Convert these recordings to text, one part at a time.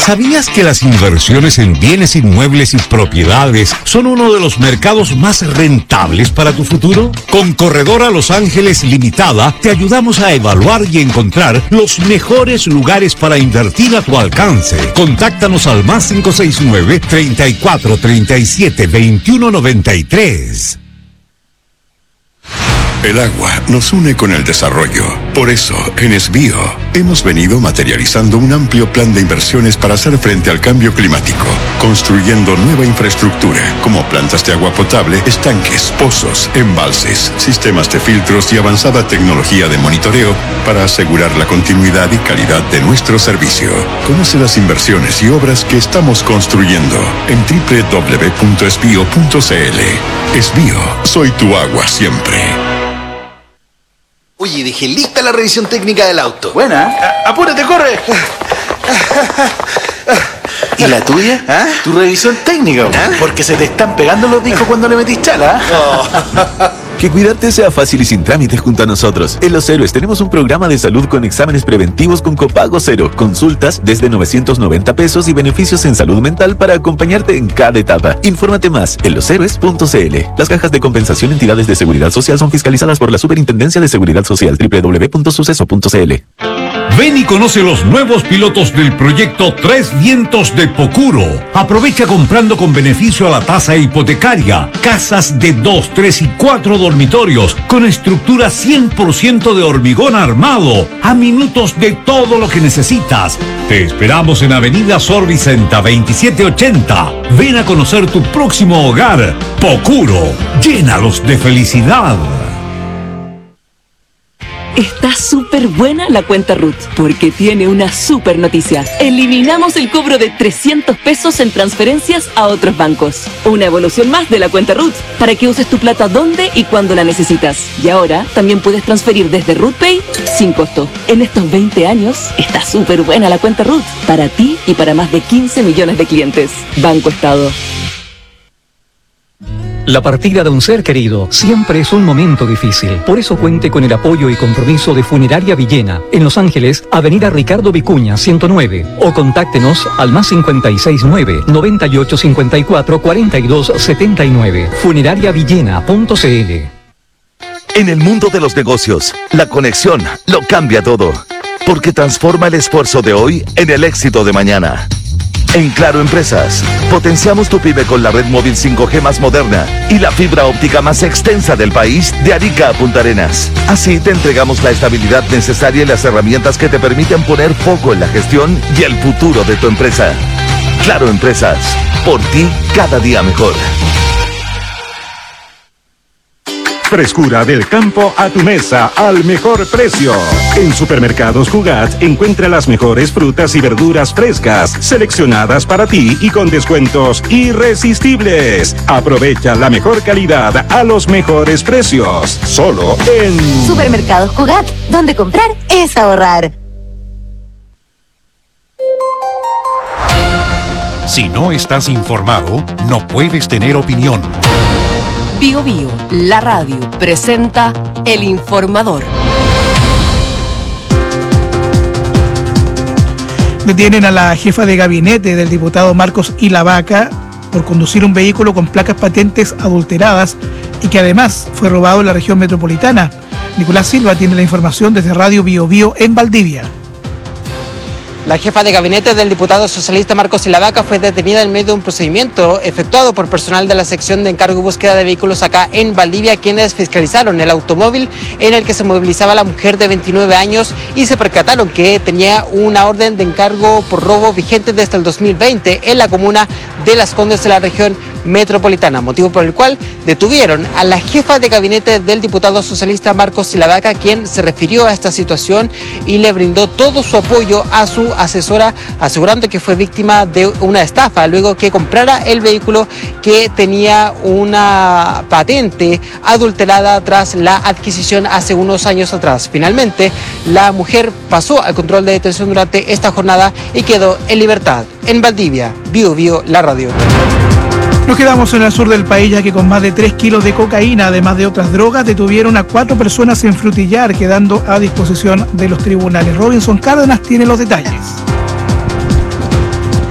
¿Sabías que las inversiones en bienes inmuebles y propiedades son uno de los mercados más rentables para tu futuro? Con Corredora Los Ángeles Limitada te ayudamos a evaluar y encontrar los mejores lugares para invertir a tu alcance. Contáctanos al más 569-3437-2193. El agua nos une con el desarrollo. Por eso, en Esbío, hemos venido materializando un amplio plan de inversiones para hacer frente al cambio climático, construyendo nueva infraestructura, como plantas de agua potable, estanques, pozos, embalses, sistemas de filtros y avanzada tecnología de monitoreo para asegurar la continuidad y calidad de nuestro servicio. Conoce las inversiones y obras que estamos construyendo en www.esbio.cl. Esbío, soy tu agua siempre. Oye, dejé lista la revisión técnica del auto. Buena. ¡Apúrate, corre! ¿Y la tuya? ¿Ah? Tu revisión técnica, ¿ah? Porque se te están pegando los discos cuando le metís chala. Oh. Que cuidarte sea fácil y sin trámites junto a nosotros. En Los Héroes tenemos un programa de salud con exámenes preventivos con copago cero, consultas desde 990 pesos y beneficios en salud mental para acompañarte en cada etapa. Infórmate más en loshéroes.cl. Las cajas de compensación entidades de seguridad social son fiscalizadas por la Superintendencia de Seguridad Social. www.suceso.cl. Ven y conoce los nuevos pilotos del proyecto Tres Vientos de Pocuro. Aprovecha comprando con beneficio a la tasa hipotecaria. Casas de 2, 3 y 4 dormitorios con estructura 100% de hormigón armado. A minutos de todo lo que necesitas. Te esperamos en Avenida Sor Vicenta 2780. Ven a conocer tu próximo hogar. Pocuro. Llénalos de felicidad. Está súper buena la cuenta RUT, porque tiene una súper noticia. Eliminamos el cobro de 300 pesos en transferencias a otros bancos. Una evolución más de la cuenta RUT, para que uses tu plata donde y cuando la necesitas. Y ahora también puedes transferir desde RUTPay sin costo. En estos 20 años, está súper buena la cuenta RUT, para ti y para más de 15 millones de clientes. Banco Estado. La partida de un ser querido siempre es un momento difícil. Por eso cuente con el apoyo y compromiso de Funeraria Villena, en Los Ángeles, Avenida Ricardo Vicuña, 109. O contáctenos al más 569-9854-4279. Funerariavillena.cl. En el mundo de los negocios, la conexión lo cambia todo, porque transforma el esfuerzo de hoy en el éxito de mañana. En Claro Empresas, potenciamos tu pyme con la red móvil 5G más moderna y la fibra óptica más extensa del país, de Arica a Punta Arenas. Así te entregamos la estabilidad necesaria y las herramientas que te permiten poner foco en la gestión y el futuro de tu empresa. Claro Empresas, por ti cada día mejor. Frescura del campo a tu mesa al mejor precio. En Supermercados Cugat encuentra las mejores frutas y verduras frescas, seleccionadas para ti y con descuentos irresistibles. Aprovecha la mejor calidad a los mejores precios. Solo en Supermercados Cugat, donde comprar es ahorrar. Si no estás informado, no puedes tener opinión. Bio Bio, la radio, presenta El Informador. Detienen a la jefa de gabinete del diputado Marcos Ilavaca por conducir un vehículo con placas patentes adulteradas y que además fue robado en la región metropolitana. Nicolás Silva tiene la información desde Radio Bio Bio en Valdivia. La jefa de gabinete del diputado socialista Marcos Ilavaca fue detenida en medio de un procedimiento efectuado por personal de la sección de encargo y búsqueda de vehículos acá en Valdivia, quienes fiscalizaron el automóvil en el que se movilizaba la mujer de 29 años y se percataron que tenía una orden de encargo por robo vigente desde el 2020 en la comuna de Las Condes de la región metropolitana, motivo por el cual detuvieron a la jefa de gabinete del diputado socialista Marcos Ilavaca, quien se refirió a esta situación y le brindó todo su apoyo a su asesora, asegurando que fue víctima de una estafa luego que comprara el vehículo que tenía una patente adulterada tras la adquisición hace unos años atrás. Finalmente, la mujer pasó al control de detención durante esta jornada y quedó en libertad. En Valdivia, Bio Bio, la radio. Nos quedamos en el sur del país, ya que con más de 3 kilos de cocaína, además de otras drogas, detuvieron a 4 personas en Frutillar, quedando a disposición de los tribunales. Robinson Cárdenas tiene los detalles.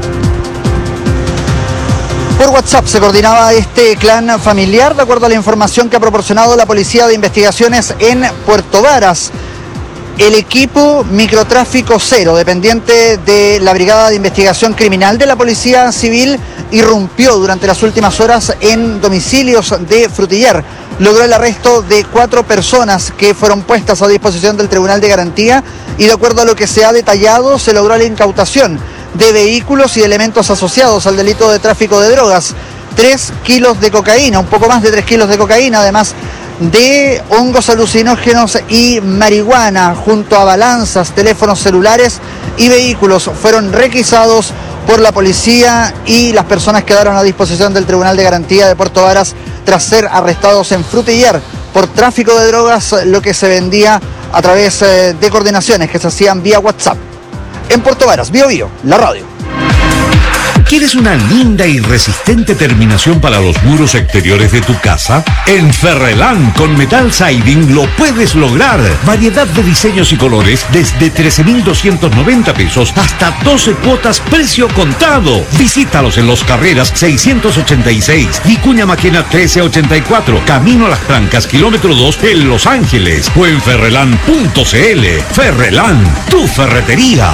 Por WhatsApp se coordinaba este clan familiar, de acuerdo a la información que ha proporcionado la Policía de Investigaciones en Puerto Varas. El equipo Microtráfico Cero, dependiente de la Brigada de Investigación Criminal de la Policía Civil, irrumpió durante las últimas horas en domicilios de Frutillar. Logró el arresto de 4 personas que fueron puestas a disposición del Tribunal de Garantía y, de acuerdo a lo que se ha detallado, se logró la incautación de vehículos y elementos asociados al delito de tráfico de drogas. 3 kilos de cocaína, un poco más de 3 kilos de cocaína, además de hongos alucinógenos y marihuana, junto a balanzas, teléfonos celulares y vehículos. Fueron requisados por la policía y las personas quedaron a disposición del Tribunal de Garantía de Puerto Varas tras ser arrestados en Frutillar por tráfico de drogas, lo que se vendía a través de coordinaciones que se hacían vía WhatsApp. En Puerto Varas, Bío Bío, la radio. ¿Quieres una linda y resistente terminación para los muros exteriores de tu casa? En Ferrelán con Metal Siding lo puedes lograr. Variedad de diseños y colores desde 13.290 pesos hasta 12 cuotas precio contado. Visítalos en Los Carreras 686, Vicuña Maquena 1384, Camino a Las Trancas, kilómetro 2 en Los Ángeles o en ferrelán.cl. Ferrelán, tu ferretería.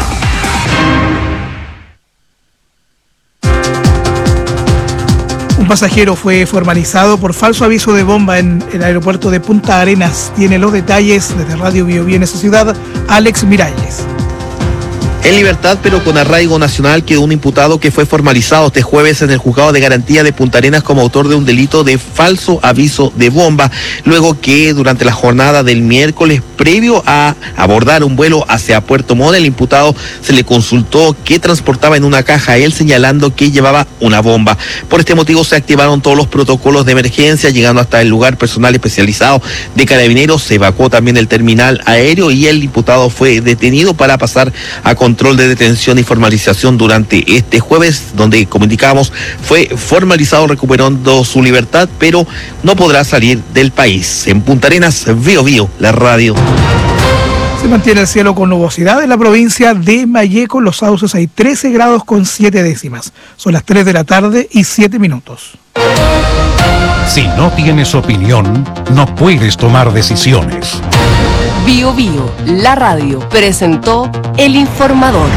Un pasajero fue formalizado por falso aviso de bomba en el aeropuerto de Punta Arenas. Tiene los detalles desde Radio Bío Bío en esa ciudad, Alex Miralles. En libertad, pero con arraigo nacional, quedó un imputado que fue formalizado este jueves en el Juzgado de Garantía de Punta Arenas como autor de un delito de falso aviso de bomba, luego que durante la jornada del miércoles, previo a abordar un vuelo hacia Puerto Montt, el imputado se le consultó qué transportaba en una caja, él señalando que llevaba una bomba. Por este motivo se activaron todos los protocolos de emergencia, llegando hasta el lugar personal especializado de Carabineros. Se evacuó también el terminal aéreo y el imputado fue detenido para pasar a control de detención y formalización durante este jueves, donde, como indicábamos, fue formalizado recuperando su libertad, pero no podrá salir del país. En Punta Arenas, Bío Bío, la radio. Se mantiene el cielo con nubosidad en la provincia de Malleco. En Los Sauces hay 13 grados con 7 décimas. Son las 3 de la tarde y 7 minutos. Si no tienes opinión, no puedes tomar decisiones. Bío Bío, la radio, presentó El Informador.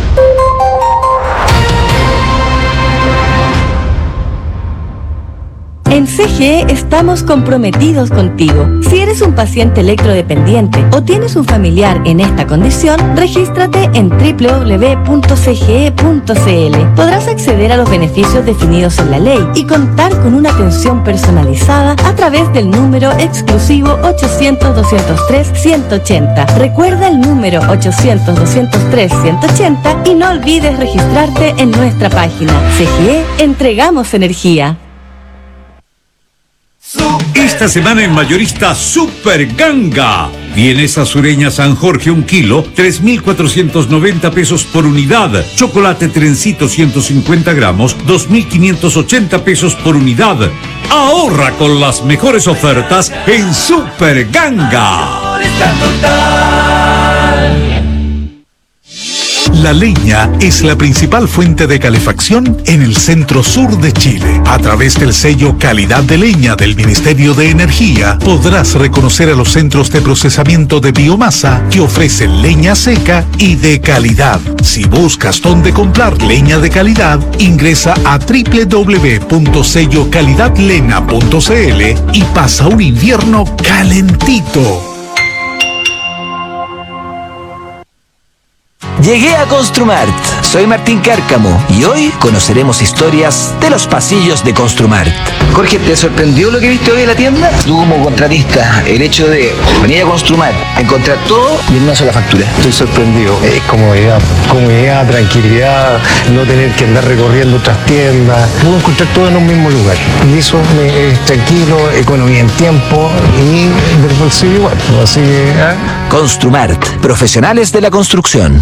En CGE estamos comprometidos contigo. Si eres un paciente electrodependiente o tienes un familiar en esta condición, regístrate en www.cge.cl. Podrás acceder a los beneficios definidos en la ley y contar con una atención personalizada a través del número exclusivo 800-203-180. Recuerda el número 800-203-180 y no olvides registrarte en nuestra página. CGE, entregamos energía. Esta semana en Mayorista Super Ganga. Vienesa sureña San Jorge 1 kilo, 3.490 pesos por unidad. Chocolate Trencito 150 gramos, 2.580 pesos por unidad. Ahorra con las mejores ofertas en Super Ganga. La leña es la principal fuente de calefacción en el centro sur de Chile. A través del sello Calidad de Leña del Ministerio de Energía, podrás reconocer a los centros de procesamiento de biomasa que ofrecen leña seca y de calidad. Si buscas dónde comprar leña de calidad, ingresa a www.sellocalidadlena.cl y pasa un invierno calentito. Llegué a Construmart. Soy Martín Cárcamo y hoy conoceremos historias de los pasillos de Construmart. Jorge, ¿te sorprendió lo que viste hoy en la tienda? Tú como contratista, el hecho de venir a Construmart, encontrar todo y en una sola factura. Estoy sorprendido. Comodidad, tranquilidad, no tener que andar recorriendo otras tiendas. Puedo encontrar todo en un mismo lugar. Y eso es tranquilo, economía en tiempo y del bolsillo igual. Así que, Construmart, profesionales de la construcción.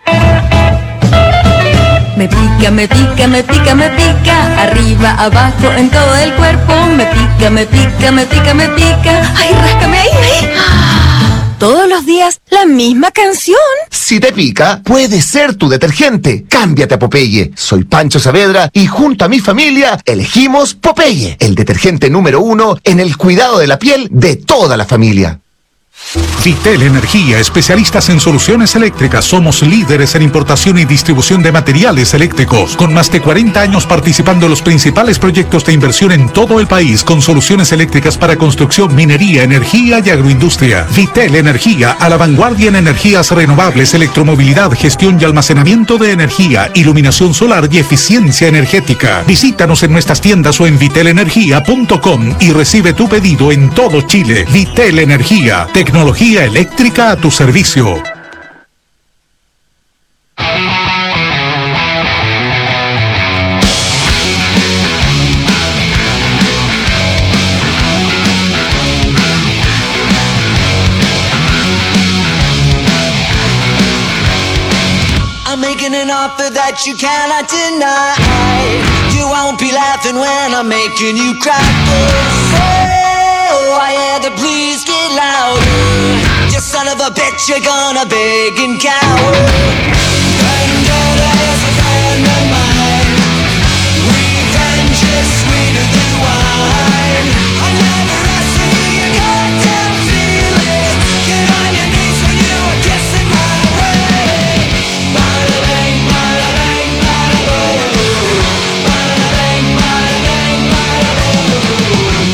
Me pica, me pica, me pica, me pica, arriba, abajo, en todo el cuerpo. Me pica, me pica, me pica, me pica. Ay, ráscame ahí, ahí. Todos los días, la misma canción. Si te pica, puede ser tu detergente. Cámbiate a Popeye. Soy Pancho Saavedra y junto a mi familia elegimos Popeye, el detergente número 1 en el cuidado de la piel de toda la familia. Vitel Energía, especialistas en soluciones eléctricas. Somos líderes en importación y distribución de materiales eléctricos, con más de 40 años participando en los principales proyectos de inversión en todo el país, con soluciones eléctricas para construcción, minería, energía y agroindustria. Vitel Energía, a la vanguardia en energías renovables, electromovilidad, gestión y almacenamiento de energía, iluminación solar y eficiencia energética. Visítanos en nuestras tiendas o en vitelenergia.com y recibe tu pedido en todo Chile. Vitel Energía, tecnología eléctrica a tu servicio. I'm making an offer that you cannot deny. You won't be laughing when I'm making you cry. Oh, I had to please get louder. You son of a bitch, you're gonna beg and cower. Vendetta is a friend of mine. Revenge is sweeter than wine. I never asked for your goddamn feelings. Get on your knees when you are kissing my way. Bada bang, bada bang, bada boom. Bada bang, bada bang, bada boom.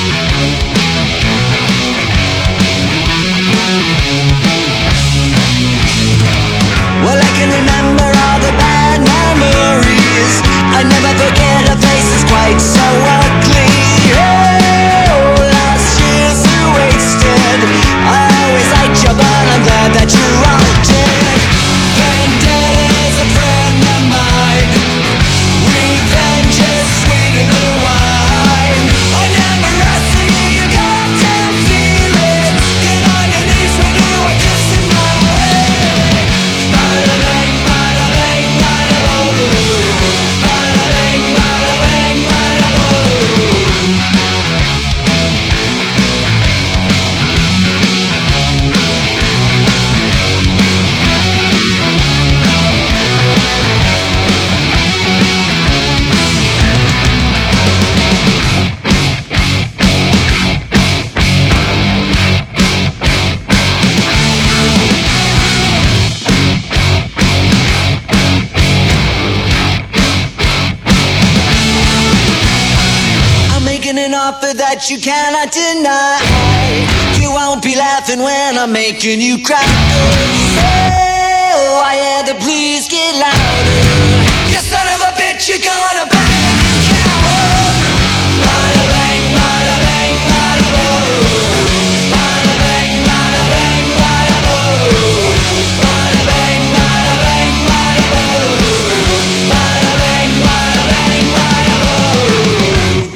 Well, I can remember all the bad memories. I never forget a face that's quite so ugly. Oh, last year's are wasted. I always liked you, but I'm glad that you're all dead. Vendetta is a friend of mine. Revenge is sweeter than wine. I never asked for your goddamn feelings. Get on your knees when you are kissing my way. Bada bang, bada bang, bada boom. Bada bang, bada bang, bada boom. I'm making an offer that you cannot deny. You won't be laughing when I'm making you cry. Oh, I had to please get louder. You son of a bitch, you're gonna bang and cower. Bada bang, bada bang, bada boom. Bada bang, bada bang, bada boom. Bada bang, bada bang, bada boom. Bada bang, bada bang, bada boom.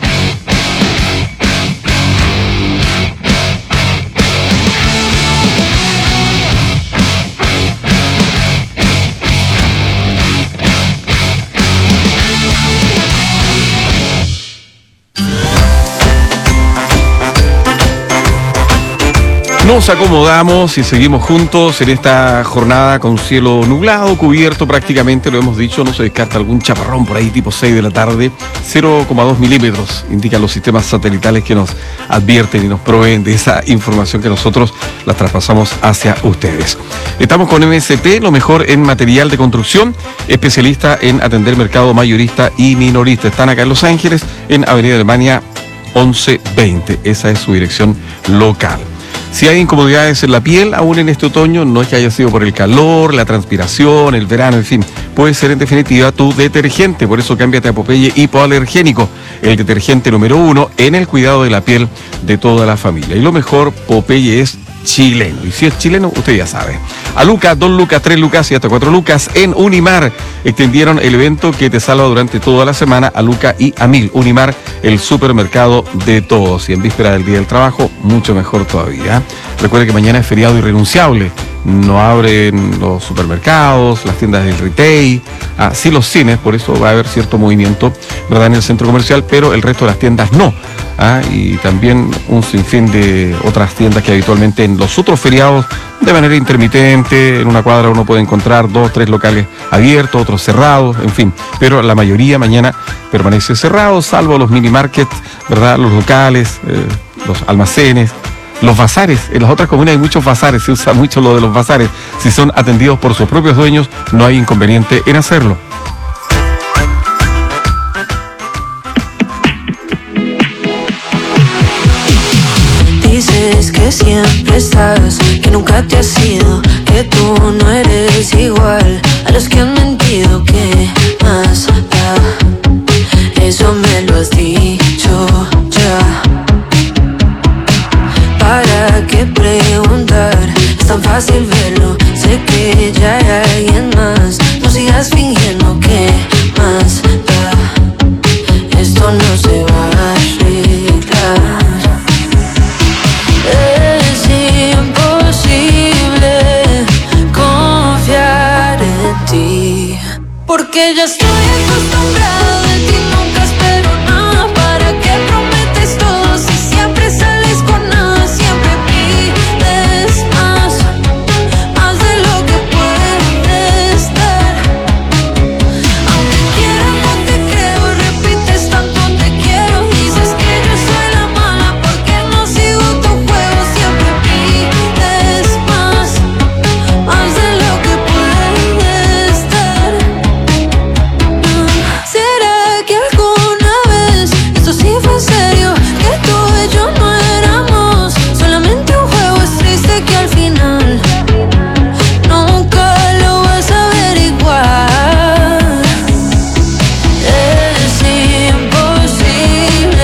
Nos acomodamos y seguimos juntos en esta jornada con cielo nublado, cubierto prácticamente, lo hemos dicho, no se descarta algún chaparrón por ahí tipo 6 de la tarde, 0,2 milímetros, indican los sistemas satelitales que nos advierten y nos proveen de esa información que nosotros la traspasamos hacia ustedes. Estamos con MST, lo mejor en material de construcción, especialista en atender mercado mayorista y minorista. Están acá en Los Ángeles, en Avenida Alemania 1120, esa es su dirección local. Si hay incomodidades en la piel, aún en este otoño, no es que haya sido por el calor, la transpiración, el verano, en fin, puede ser en definitiva tu detergente. Por eso cámbiate a Popeye Hipoalergénico, el detergente número 1 en el cuidado de la piel de toda la familia. Y lo mejor, Popeye es chileno. Y si es chileno, usted ya sabe. A Lucas, 2 lucas, 3 lucas y hasta 4 lucas en Unimar. Extendieron el evento que te salva durante toda la semana a Luca y a 1000. Unimar, el supermercado de todos. Y en víspera del Día del Trabajo, mucho mejor todavía. Recuerde que mañana es feriado irrenunciable. no abren los supermercados, las tiendas del retail, sí los cines, por eso va a haber cierto movimiento, ¿verdad?, en el centro comercial, pero el resto de las tiendas no. Y también un sinfín de otras tiendas que habitualmente en los otros feriados, de manera intermitente, en una cuadra uno puede encontrar 2, 3 locales abiertos, otros cerrados, en fin, pero la mayoría mañana permanece cerrado, salvo los mini markets, ¿verdad?, los locales, los almacenes, los bazares. En las otras comunas hay muchos bazares, se usa mucho lo de los bazares. Si son atendidos por sus propios dueños, no hay inconveniente en hacerlo. Dices que siempre estás, que nunca te has ido, que tú no eres igual a los que han mentido. ¿Qué más da? Eso me lo has dicho ya. ¿Para qué preguntar? Es tan fácil verlo. Sé que ya hay alguien más. No sigas fingiendo. ¿Qué más da? Esto no se va a arreglar. Es imposible confiar en ti, porque ya estoy acostumbrado de ti. Nunca espero nada. ¿Para qué prometes todo si siempre sales con nada? Siempre pides más de lo que puedes dar. Aunque quieras no te creo, repites tanto te quiero. Dices que yo soy la mala porque no sigo tu juego. Siempre pides más de lo que puedes dar. ¿Será que alguna vez esto sí fue en serio? Que tú y yo no éramos solamente un juego. Es triste que al final nunca lo vas a averiguar. Es imposible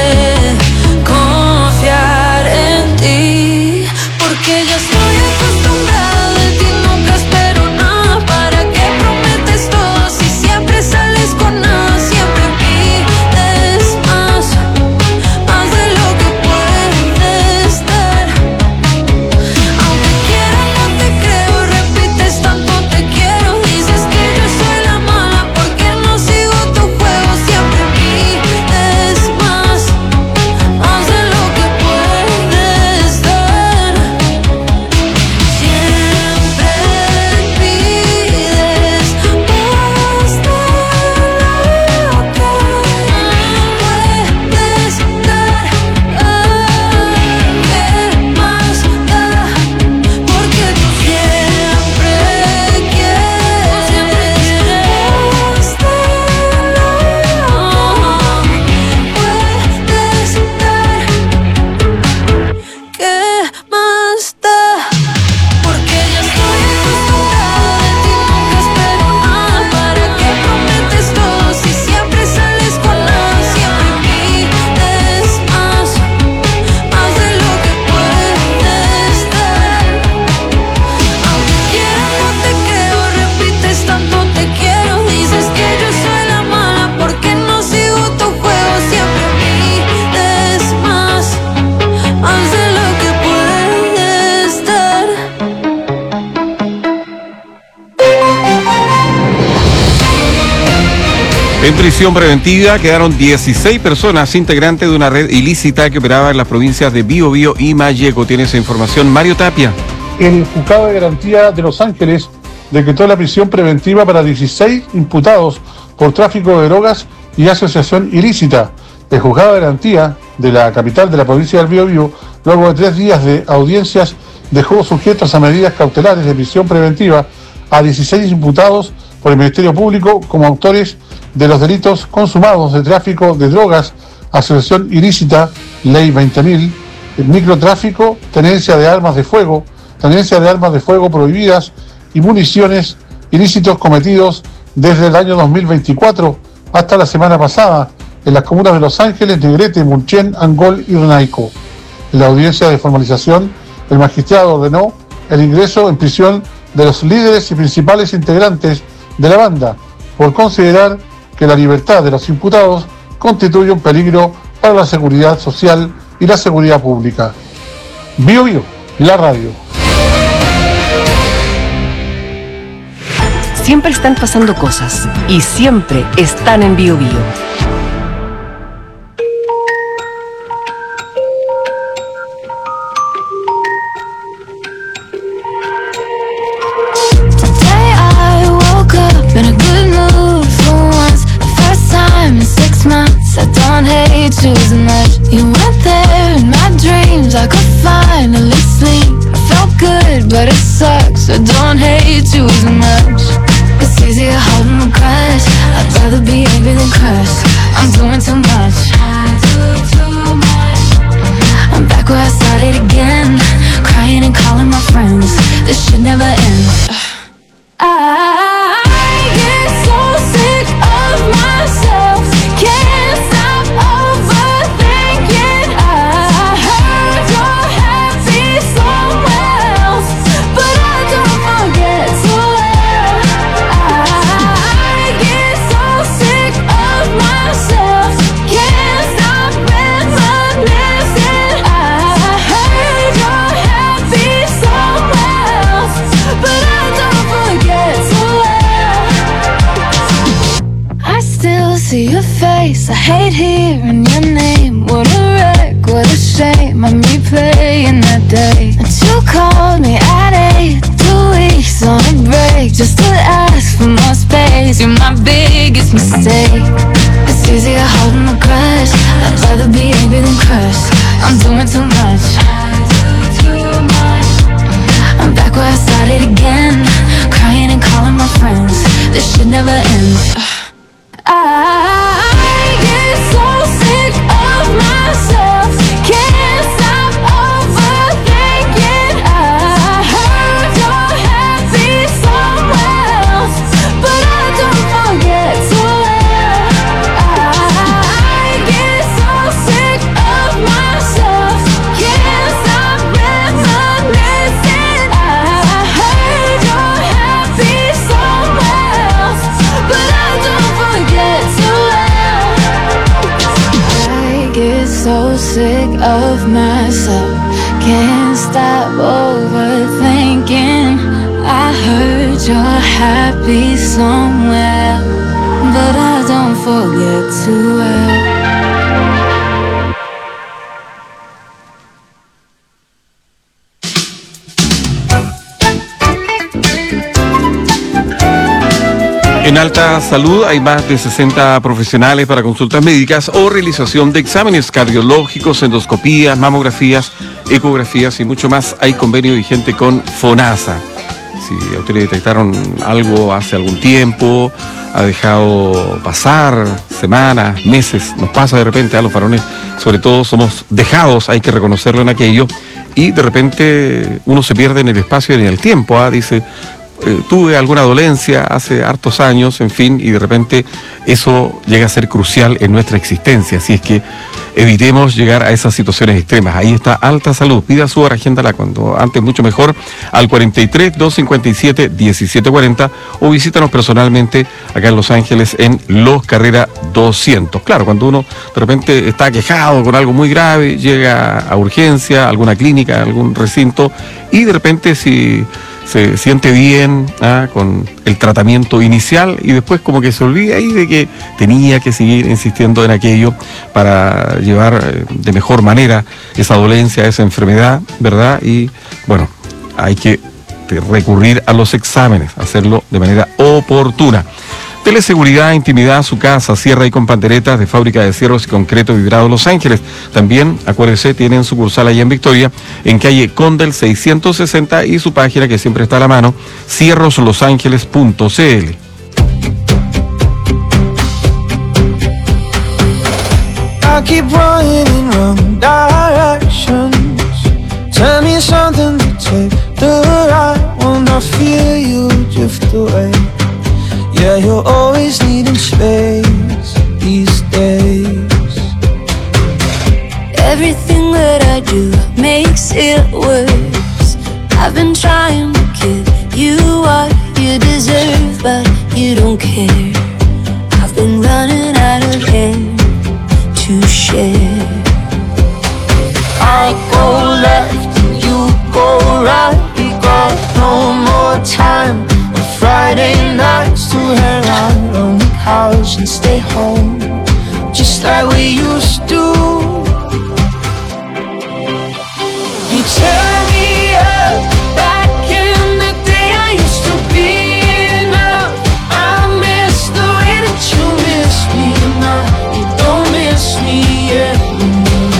confiar en ti, porque ya estoy acostumbrada de ti. Nunca espero nada. ¿Para qué prometes todo si siempre sales con nada? Siempre pides más de lo que puedes dar. Aunque quieras no te creo, repites tanto te quiero. Dices que yo soy la mala porque no sigo tu juego. Siempre pides más de lo que puedes dar. Siempre pides más de lo que puedes dar. ¿Qué más da? Porque tú siempre quieres más de lo que puedes dar. ¿Qué más da? Porque ya estoy acostumbrada de ti. Nunca espero nada. ¿Para qué prometes todo si siempre sales con nada? Siempre pides más de lo que puedes dar. Aunque quieras no te creo, repites tanto te quiero. Dices que yo soy la mala porque no sigo tu juego. Siempre pides más de lo que puedes dar. En prisión preventiva quedaron 16 personas integrantes de una red ilícita que operaba en las provincias de Biobío y Malleco. Tiene esa información Mario Tapia. El Juzgado de Garantía de Los Ángeles decretó la prisión preventiva para 16 imputados por tráfico de drogas y asociación ilícita. El Juzgado de Garantía de la capital de la provincia del Biobío, luego de 3 días de audiencias, dejó sujetos a medidas cautelares de prisión preventiva a 16 imputados por el Ministerio Público como autores de los delitos consumados de tráfico de drogas, asociación ilícita, ley 20.000, microtráfico, tenencia de armas de fuego prohibidas y municiones, ilícitos cometidos desde el año 2024 hasta la semana pasada en las comunas de Los Ángeles, Negrete, Mulchen, Angol y Renaico. En la audiencia de formalización, el magistrado ordenó el ingreso en prisión de los líderes y principales integrantes de la banda, por considerar que la libertad de los imputados constituye un peligro para la seguridad social y la seguridad pública. Biobío, la radio. Siempre están pasando cosas y siempre están en Bio Bio. Today I woke up in a good mood for once. The first time in 6 months. I don't hate you as much. You went there in my dreams. I could finally sleep. I felt good, but it sucks. I don't hate you as much. It's easier holding my crush. I'd rather be angry than crushed. I'm doing too much. I do too much. I'm back where I started again, crying and calling my friends. This should never end. I get so sick of myself. Can't stop overthinking. I heard you're happy somewhere else, but I don't forget to well. I get so sick of myself. Can't stop reminiscing. I heard you're happy somewhere else, but I don't forget to well. I still see your face. I hate hearing your name. What a wreck, what a shame. I'm replaying that day that you called me at 8, 2 weeks on a break, just to ask for more space. You're my biggest mistake. It's easier holding my crush. I'd rather be angry than crushed. I'm doing too much. I do too much. I'm back where I started again, crying and calling my friends. This should never end. I get so sick of myself. Can't stop overthinking. I heard you're happy somewhere else, but I don't forget to well. I get so sick of myself. Can't stop reminiscing. I heard you're happy somewhere else, but I don't forget to well. I get so sick of myself. Can't stop overthinking. I heard you're happy somewhere, but I don't forget to well. En Alta Salud hay más de 60 profesionales para consultas médicas o realización de exámenes cardiológicos, endoscopías, mamografías, ecografías y mucho más. Hay convenio vigente con FONASA. Si ustedes detectaron algo hace algún tiempo, ha dejado pasar semanas, meses, nos pasa de repente a los varones, sobre todo somos dejados, hay que reconocerlo en aquello, y de repente uno se pierde en el espacio y en el tiempo, dice... tuve alguna dolencia hace hartos años, en fin, y de repente eso llega a ser crucial en nuestra existencia, así es que evitemos llegar a esas situaciones extremas. Ahí está Alta Salud, pida su hora, agéndala cuando antes mucho mejor, al 43-257-1740 o visítanos personalmente acá en Los Ángeles en Los Carrera 200. Claro, cuando uno de repente está quejado con algo muy grave, llega a urgencia, alguna clínica, algún recinto, y de repente si se siente bien con el tratamiento inicial y después como que se olvida ahí de que tenía que seguir insistiendo en aquello para llevar de mejor manera esa dolencia, esa enfermedad, ¿verdad? Y bueno, hay que recurrir a los exámenes, hacerlo de manera oportuna. Teleseguridad, intimidad, su casa, cierra y con panderetas de Fábrica de Cierros y Concreto Vibrado Los Ángeles. También, acuérdese, tienen sucursal allá en Victoria, en calle Condel 660 y su página que siempre está a la mano, cierroslosangeles.cl. I keep running in wrong directions. Tell me something to take the right one. I feel you drift away. Yeah, you're always needing space these days. Everything that I do makes it worse. I've been trying to give you what you deserve, but you don't care. I've been running out of air to share. I go left and you go right. We got no more time. Friday Friday nights to hang out on the couch and stay home, just like we used to. You tear me up, back in the day I used to be enough. I miss the way that you miss me now. You don't miss me anymore.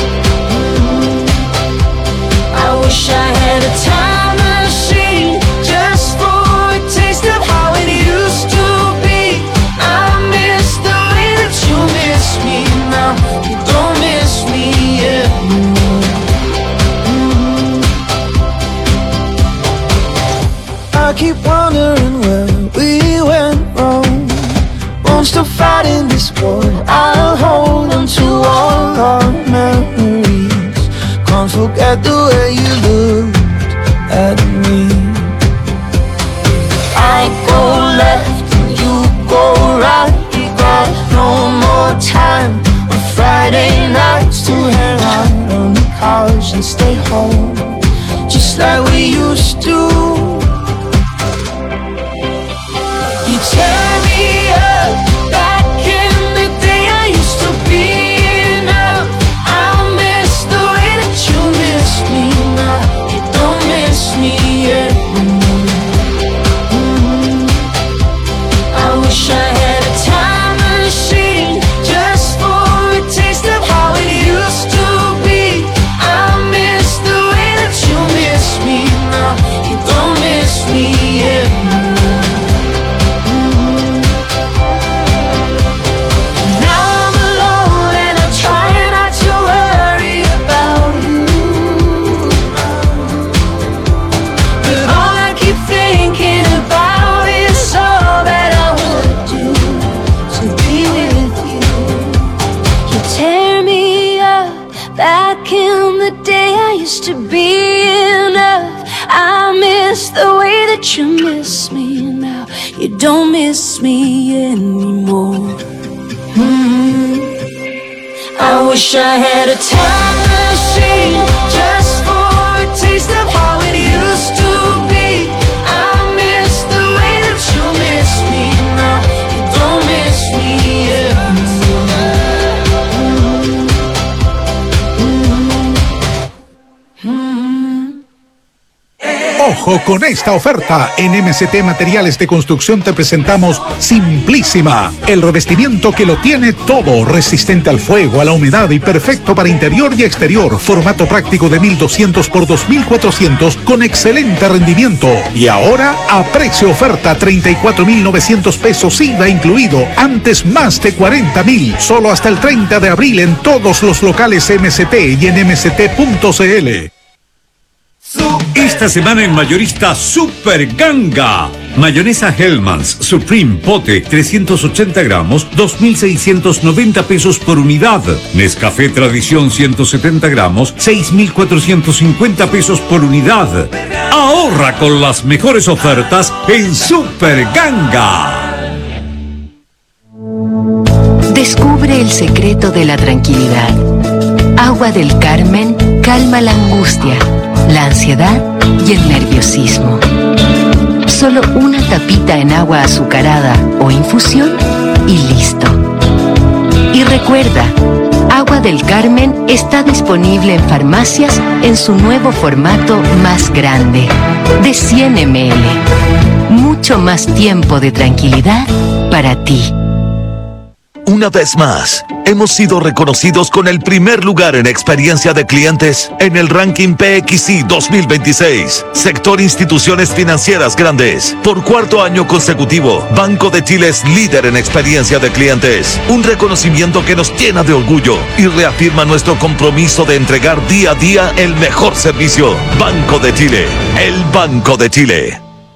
I wish I had a time machine just for a taste of how it used to be. I miss the way that you miss me now. You don't miss me anymore. I keep wondering where we went wrong. Won't stop fighting this war. I'll hold on to all our memories. Can't forget the way you looked at me. I go left and you go right. We got no more time on Friday nights to hang out on the couch and stay home, just like we used to. You tear me up, back in the day I used to be enough. I miss the way that you miss me now. You don't miss me anymore. I wish I had a time machine just for a taste of how it used to be. I miss the way that you miss me now. You don't miss me anymore. To be enough. I miss the way that you miss me now. You don't miss me anymore. I wish I had a time machine just for a taste of how it used to be. I miss the way that you miss me now. You don't miss me anymore. Ojo con esta oferta. En MCT Materiales de Construcción te presentamos Simplísima, el revestimiento que lo tiene todo, resistente al fuego, a la humedad y perfecto para interior y exterior. Formato práctico de 1200 por 2400 con excelente rendimiento. Y ahora a precio oferta, 34.900 pesos IVA incluido. Antes más de 40.000. Solo hasta el 30 de abril en todos los locales MCT y en mct.cl. Esta semana en Mayorista Super Ganga. Mayonesa Hellmann's Supreme Pote 380 gramos, 2.690 pesos por unidad. Nescafé Tradición 170 gramos, 6.450 pesos por unidad. Ahorra con las mejores ofertas en Super Ganga. Descubre el secreto de la tranquilidad. Agua del Carmen calma la angustia, la ansiedad y el nerviosismo. Solo una tapita en agua azucarada o infusión y listo. Y recuerda, Agua del Carmen está disponible en farmacias en su nuevo formato más grande, de 100 ml. Mucho más tiempo de tranquilidad para ti. Una vez más, hemos sido reconocidos con el primer lugar en experiencia de clientes en el ranking PXI 2026. Sector Instituciones Financieras Grandes. Por cuarto año consecutivo, Banco de Chile es líder en experiencia de clientes. Un reconocimiento que nos llena de orgullo y reafirma nuestro compromiso de entregar día a día el mejor servicio. Banco de Chile, el Banco de Chile.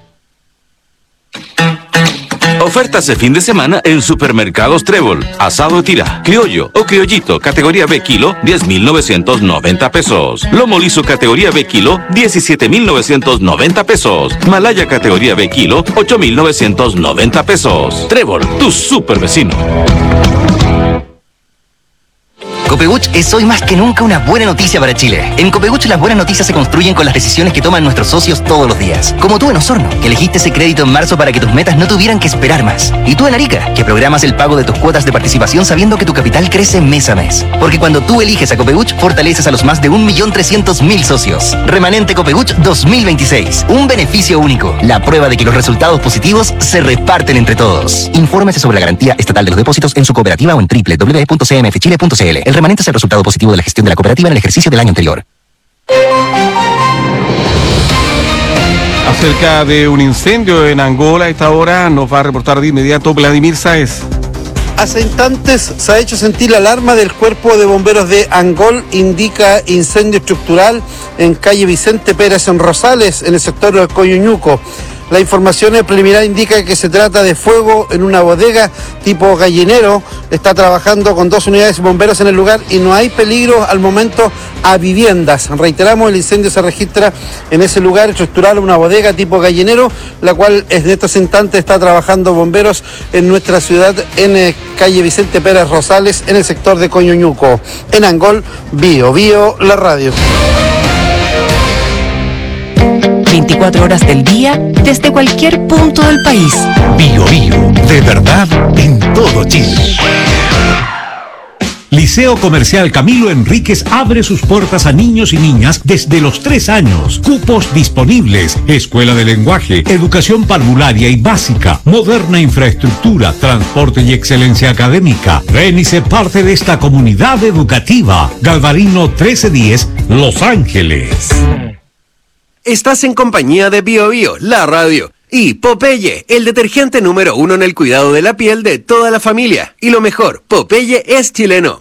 Ofertas de fin de semana en Supermercados Trébol. Asado de tira, criollo o criollito, categoría B kilo, 10.990 pesos. Lomo liso, categoría B kilo, 17.990 pesos. Malaya, categoría B kilo, 8.990 pesos. Trébol, tu super vecino. Copebuch es hoy más que nunca una buena noticia para Chile. En Copebuch las buenas noticias se construyen con las decisiones que toman nuestros socios todos los días. Como tú en Osorno, que elegiste ese crédito en marzo para que tus metas no tuvieran que esperar más. Y tú en Arica, que programas el pago de tus cuotas de participación sabiendo que tu capital crece mes a mes. Porque cuando tú eliges a Copebuch, fortaleces a los más de 1.300.000 socios. Remanente Copebuch 2026. Un beneficio único. La prueba de que los resultados positivos se reparten entre todos. Infórmese sobre la garantía estatal de los depósitos en su cooperativa o en www.cmfchile.cl. El remanente es el resultado positivo de la gestión de la cooperativa en el ejercicio del año anterior. Acerca de un incendio en Angola, a esta hora nos va a reportar de inmediato Vladimir Sáez. Hace instantes se ha hecho sentir la alarma del Cuerpo de Bomberos de Angol, indica incendio estructural en calle Vicente Pérez en Rosales, en el sector de Coyuñuco. La información preliminar indica que se trata de fuego en una bodega tipo gallinero. Está trabajando con 2 unidades de bomberos en el lugar y no hay peligro al momento a viviendas. Reiteramos, el incendio se registra en ese lugar estructural, una bodega tipo gallinero, la cual en estos instantes está trabajando bomberos en nuestra ciudad, en calle Vicente Pérez Rosales, en el sector de Coñuñuco. En Angol, Bio la radio. 24 horas del día, desde cualquier punto del país. Bio, de verdad en todo Chile. Liceo Comercial Camilo Enríquez abre sus puertas a niños y niñas desde los 3 años. Cupos disponibles. Escuela de lenguaje, educación parvularia y básica, moderna infraestructura, transporte y excelencia académica. Ven y sé parte de esta comunidad educativa. Galvarino 1310, Los Ángeles. Estás en compañía de Bio, la radio. Y Popeye, el detergente número 1 en el cuidado de la piel de toda la familia. Y lo mejor, Popeye es chileno.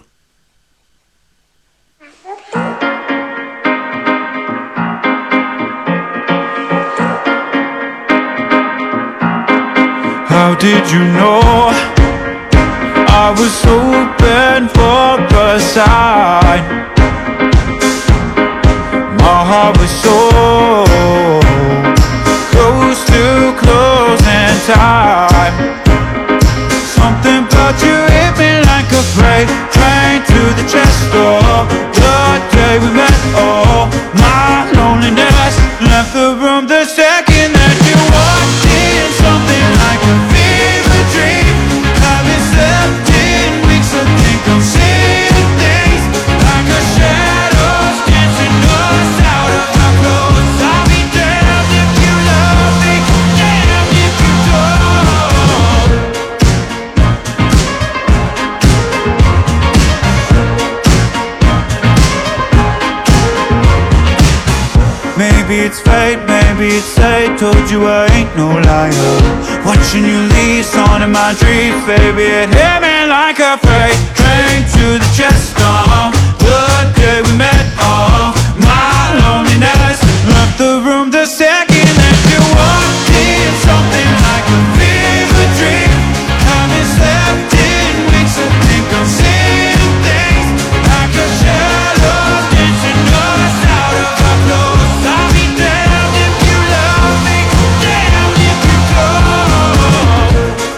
How did you know I was open for the sign? My heart was so close to closing time. Something about you hit me like a freight train to the chest door. The day we met, oh, my loneliness left the room the second that you walked in. Something like a fever dream. Haven't slept in weeks, I think I'm seeing things like a shadows dancing us out of our clothes. I'll be damned if you love me, damned if you don't. Maybe it's fate, maybe it's fate. Told you I ain't no liar. Watching you leave, on in my dreams, baby. It hit me like a freight train to the chest. The day we met, my loneliness left the room the second that you walked in. Something like a fever dream. Haven't slept in weeks, I think I'm seeing things like a shadow dancing us out of our clothes. I'll be damned if you love me, damned if you don't.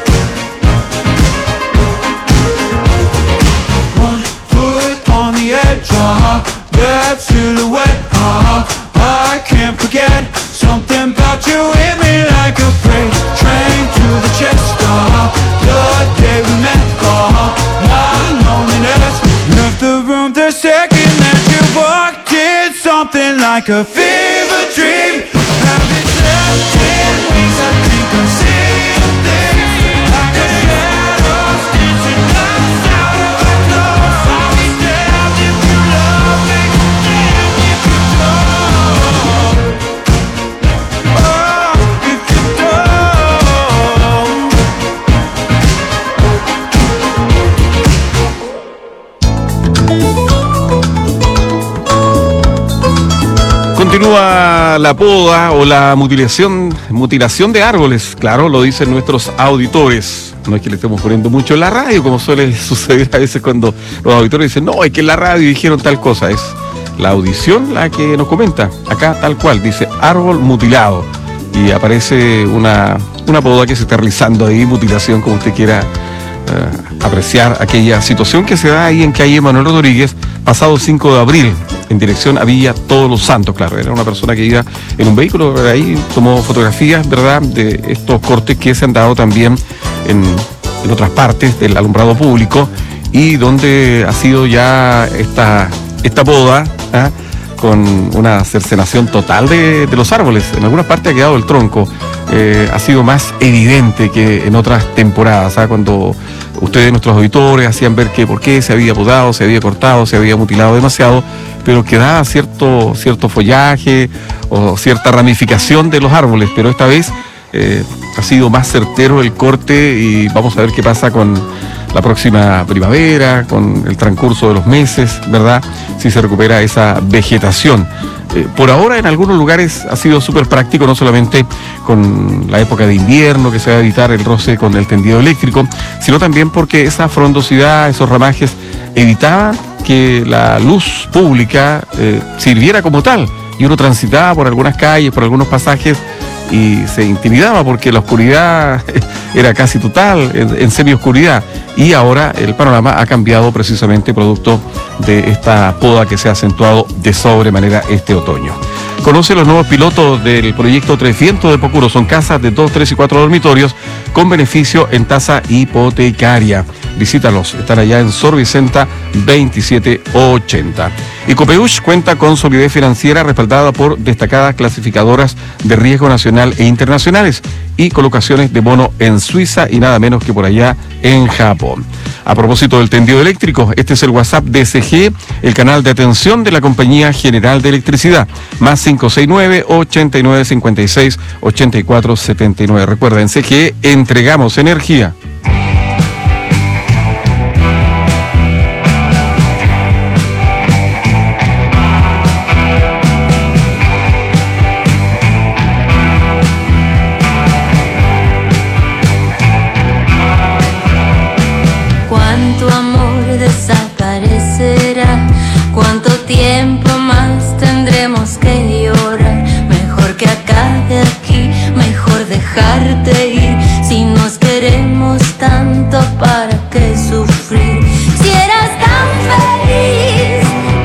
One foot on the edge, that silhouette, I can't forget. Something about you hit me like a freight train to the chest. The day we met, my loneliness left the room the second that you walked in. Something like a fever dream. Haven't slept in weeks, I think I'm seeing things like a shadows dancing us out of our clothes. I'll be damned if you love me, damned if you don't. Oh, if you don't. Continúa la poda o la mutilación de árboles, claro, lo dicen nuestros auditores. No es que le estemos poniendo mucho en la radio, como suele suceder a veces cuando los auditores dicen, no, es que en la radio dijeron tal cosa. Es la audición la que nos comenta. Acá tal cual, dice árbol mutilado. Y aparece una poda que se está realizando ahí, mutilación, como usted quiera apreciar aquella situación que se da ahí en calle Manuel Rodríguez, pasado 5 de abril, en dirección a Villa Todos los Santos. Claro, era una persona que iba en un vehículo, ahí tomó fotografías, ¿verdad?, de estos cortes que se han dado también en otras partes del alumbrado público, y donde ha sido ya esta poda, ¿ah?, con una cercenación total de los árboles. En algunas partes ha quedado el tronco. Ha sido más evidente que en otras temporadas, ¿ah?, cuando ustedes, nuestros auditores, hacían ver que por qué se había podado, se había cortado, se había mutilado demasiado, pero quedaba cierto follaje o cierta ramificación de los árboles. Pero esta vez ha sido más certero el corte, y vamos a ver qué pasa con la próxima primavera, con el transcurso de los meses, ¿verdad?, si se recupera esa vegetación. Por ahora en algunos lugares ha sido súper práctico, no solamente con la época de invierno, que se va a evitar el roce con el tendido eléctrico, sino también porque esa frondosidad, esos ramajes, evitaban que la luz pública sirviera como tal, y uno transitaba por algunas calles, por algunos pasajes, y se intimidaba porque la oscuridad era casi total, en semioscuridad. Y ahora el panorama ha cambiado precisamente producto de esta poda que se ha acentuado de sobremanera este otoño. Conoce los nuevos pilotos del proyecto 300 de Pocuro. Son casas de 2, 3 y 4 dormitorios con beneficio en tasa hipotecaria. Visítalos, están allá en Sor Vicenta 2780. Y Copeuch cuenta con solidez financiera respaldada por destacadas clasificadoras de riesgo nacional e internacionales, y colocaciones de bono en Suiza y nada menos que por allá en Japón. A propósito del tendido eléctrico, este es el WhatsApp de SG, el canal de atención de la Compañía General de Electricidad, más 569-8956-8479. Recuerda, en CGE entregamos energía. Cuánto amor desaparecerá, cuánto tiempo más tendremos que llorar. Mejor que acabe aquí, mejor dejarte ir. Si nos queremos tanto, ¿para qué sufrir? Si eras tan feliz,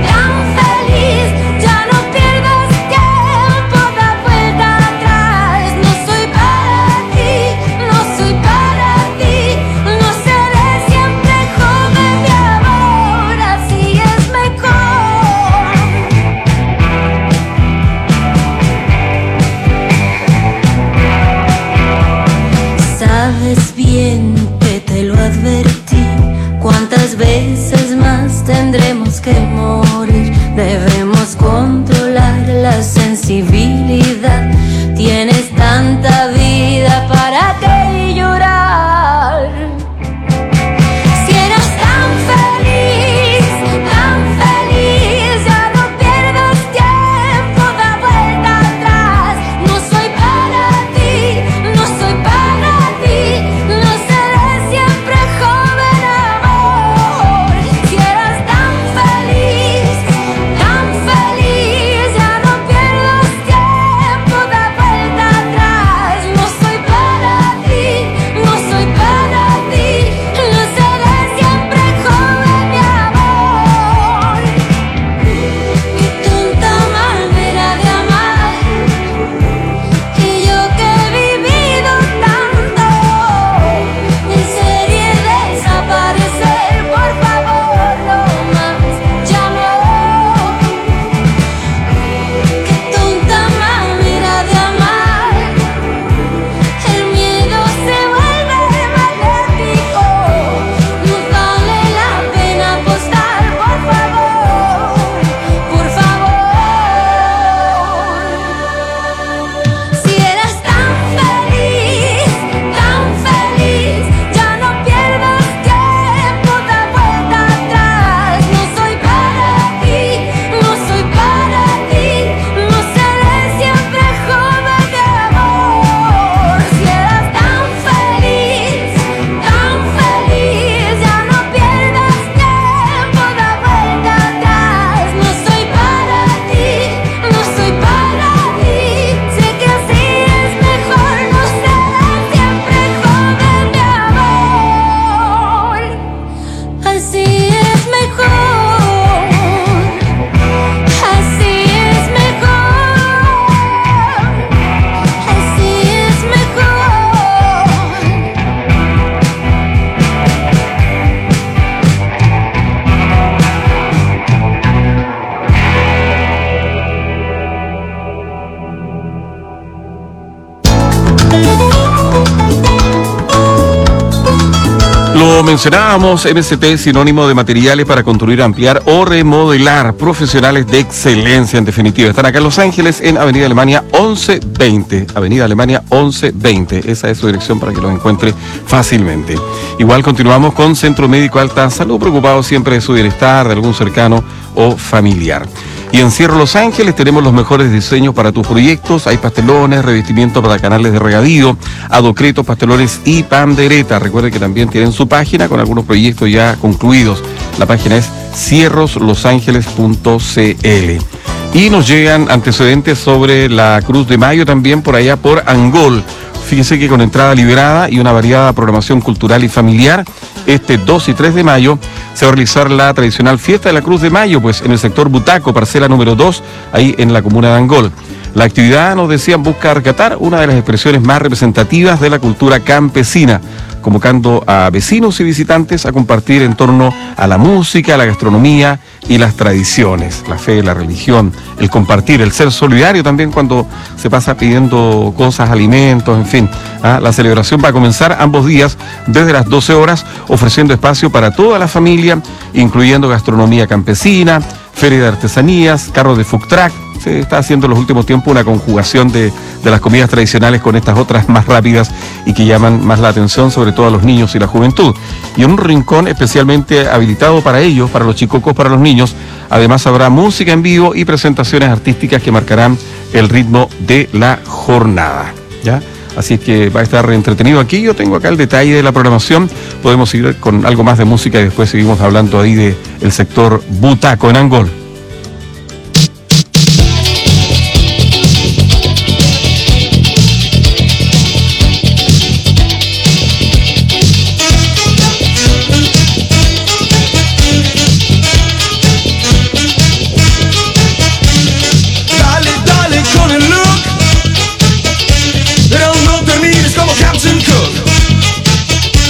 ya no pierdas tiempo, da vuelta atrás. No soy para ti, no soy para ti, no seré siempre joven de ahora, así es mejor. Sabes bien que te lo advertí, cuántas veces más tendremos que morir. Debemos controlar la sensibilidad. Tienes tanta vida, ¿para qué llorar? Si eras tan feliz, ya no pierdas tiempo, da vuelta atrás. No soy para ti, no soy para ti, no seré siempre joven amor. Si eras tan feliz, lo mencionábamos, MST, sinónimo de materiales para construir, ampliar o remodelar. Profesionales de excelencia, en definitiva. Están acá en Los Ángeles, en Avenida Alemania 1120. Avenida Alemania 1120. Esa es su dirección para que los encuentre fácilmente. Igual continuamos con Centro Médico Alta Salud, preocupado siempre de su bienestar, de algún cercano o familiar. Y en Cierro Los Ángeles tenemos los mejores diseños para tus proyectos. Hay pastelones, revestimiento para canales de regadío, adocretos, pastelones y pandereta. Recuerden que también tienen su página con algunos proyectos ya concluidos. La página es cierroslosangeles.cl. Y nos llegan antecedentes sobre la Cruz de Mayo también por allá por Angol. Fíjense que con entrada liberada y una variada programación cultural y familiar, este 2 y 3 de mayo se va a realizar la tradicional fiesta de la Cruz de Mayo, pues en el sector Butaco, parcela número 2, ahí en la comuna de Angol. La actividad, nos decían, busca rescatar una de las expresiones más representativas de la cultura campesina, convocando a vecinos y visitantes a compartir en torno a la música, la gastronomía y las tradiciones, la fe, la religión, el compartir, el ser solidario también cuando se pasa pidiendo cosas, alimentos, en fin. La celebración va a comenzar ambos días desde las 12 horas, ofreciendo espacio para toda la familia, incluyendo gastronomía campesina, feria de artesanías, carros de food truck. Se está haciendo en los últimos tiempos una conjugación de las comidas tradicionales con estas otras más rápidas y que llaman más la atención, sobre todo a los niños y la juventud. Y en un rincón especialmente habilitado para ellos, para los chicocos, para los niños, además habrá música en vivo y presentaciones artísticas que marcarán el ritmo de la jornada, ¿ya? Así es que va a estar entretenido aquí. Yo tengo acá el detalle de la programación. Podemos ir con algo más de música y después seguimos hablando ahí del sector Butaco en Angol.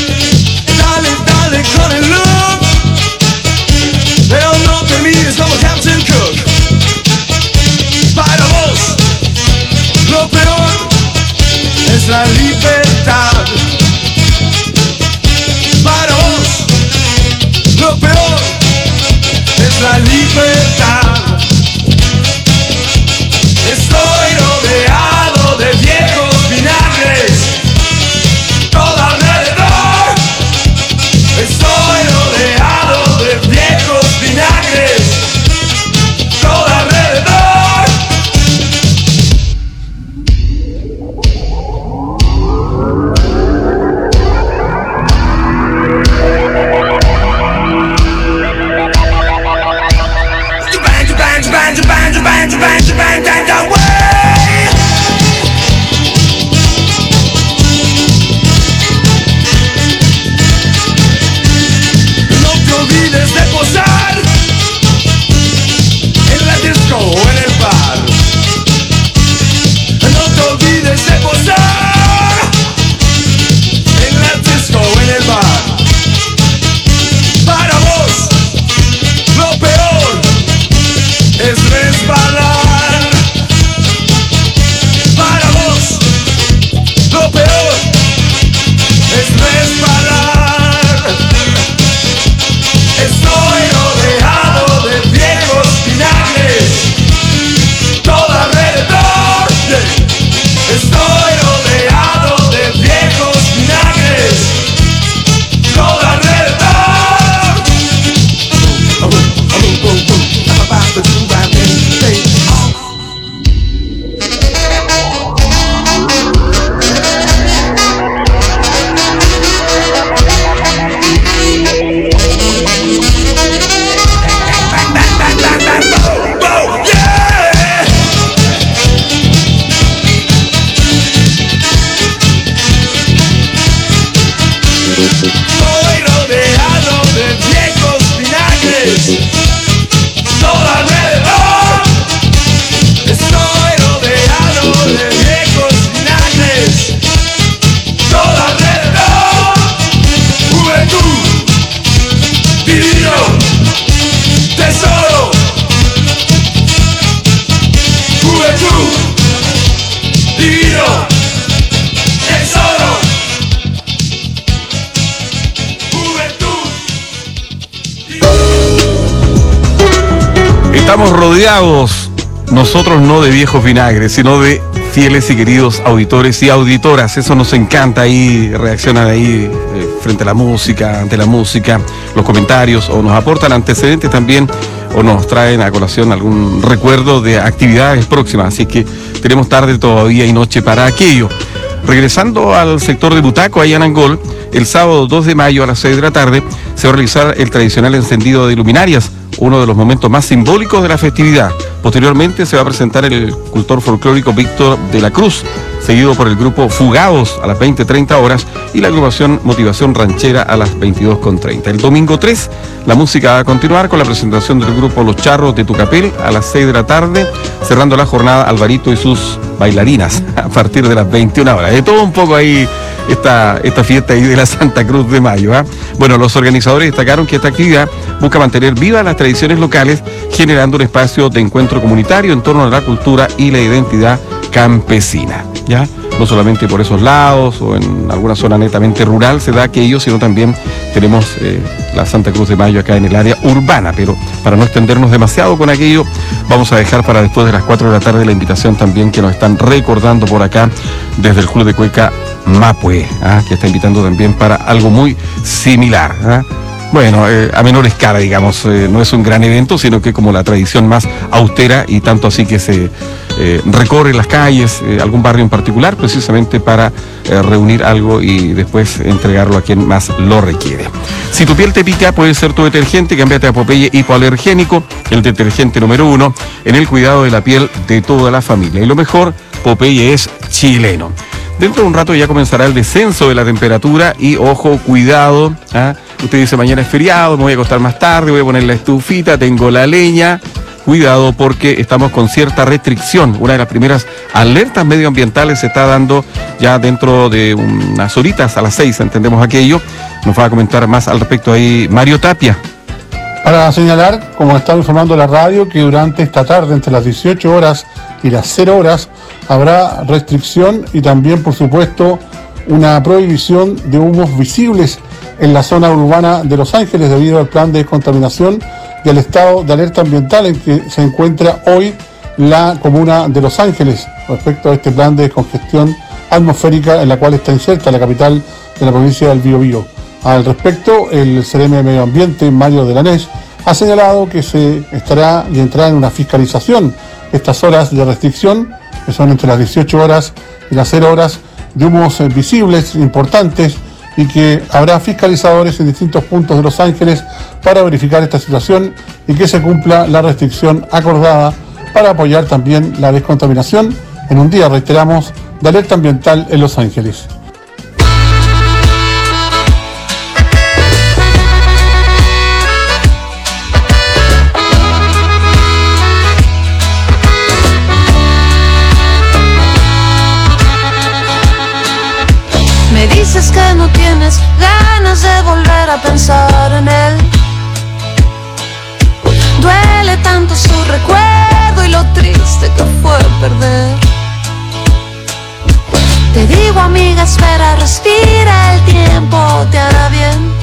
Dale, dale con el look, pero no te mires como Estamos rodeados, nosotros no de viejos vinagres, sino de fieles y queridos auditores y auditoras. Eso nos encanta, ahí reaccionan ahí frente a la música, ante la música, los comentarios, o nos aportan antecedentes también, o nos traen a colación algún recuerdo de actividades próximas. Así que tenemos tarde todavía y noche para aquello. Regresando al sector de Butaco, allá en Angol, el sábado 2 de mayo a las 6 de la tarde se va a realizar el tradicional encendido de luminarias, uno de los momentos más simbólicos de la festividad. Posteriormente se va a presentar el cultor folclórico Víctor de la Cruz, seguido por el grupo Fugados a las 20:30 horas y la agrupación Motivación Ranchera a las 22:30. El domingo 3, la música va a continuar con la presentación del grupo Los Charros de Tucapel a las 6 de la tarde, cerrando la jornada Alvarito y sus bailarinas a partir de las 21 horas. De todo un poco ahí esta fiesta ahí de la Santa Cruz de Mayo, ¿eh? Bueno, los organizadores destacaron que esta actividad busca mantener vivas las tradiciones locales, generando un espacio de encuentro comunitario en torno a la cultura y la identidad campesina, ¿ya? No solamente por esos lados o en alguna zona netamente rural se da aquello, sino también tenemos la Santa Cruz de Mayo acá en el área urbana. Pero para no extendernos demasiado con aquello, vamos a dejar para después de las 4 de la tarde la invitación también que nos están recordando por acá desde el Club de Cueca Mapue, que está invitando también para algo muy similar, ¿ah? Bueno, a menor escala, digamos, no es un gran evento, sino que como la tradición más austera, y tanto así que se recorre las calles, algún barrio en particular, precisamente para reunir algo y después entregarlo a quien más lo requiere. Si tu piel te pica, puede ser tu detergente, cámbiate a Popeye hipoalergénico, el detergente número 1 en el cuidado de la piel de toda la familia. Y lo mejor, Popeye es chileno. Dentro de un rato ya comenzará el descenso de la temperatura y, ojo, cuidado, ¿ah? Usted dice, mañana es feriado, me voy a acostar más tarde, voy a poner la estufita, tengo la leña. Cuidado porque estamos con cierta restricción. Una de las primeras alertas medioambientales se está dando ya dentro de unas horitas, a las 6, entendemos aquello. Nos va a comentar más al respecto ahí Mario Tapia. Para señalar, como está informando la radio, que durante esta tarde, entre las 18 horas y las 0 horas, habrá restricción y también, por supuesto, una prohibición de humos visibles en la zona urbana de Los Ángeles debido al plan de descontaminación y al estado de alerta ambiental en que se encuentra hoy la comuna de Los Ángeles respecto a este plan de descongestión atmosférica en la cual está inserta la capital de la provincia del Biobío. Al respecto, el CRM de Medio Ambiente, Mario Delanés, ha señalado que se estará y entrará en una fiscalización estas horas de restricción, que son entre las 18 horas y las 0 horas, de humos visibles importantes, y que habrá fiscalizadores en distintos puntos de Los Ángeles para verificar esta situación y que se cumpla la restricción acordada para apoyar también la descontaminación en un día, reiteramos, de alerta ambiental en Los Ángeles. Me dices que no tienes ganas de volver a pensar en él. Duele tanto su recuerdo y lo triste que fue perder. Te digo, amiga, espera, respira, el tiempo te hará bien.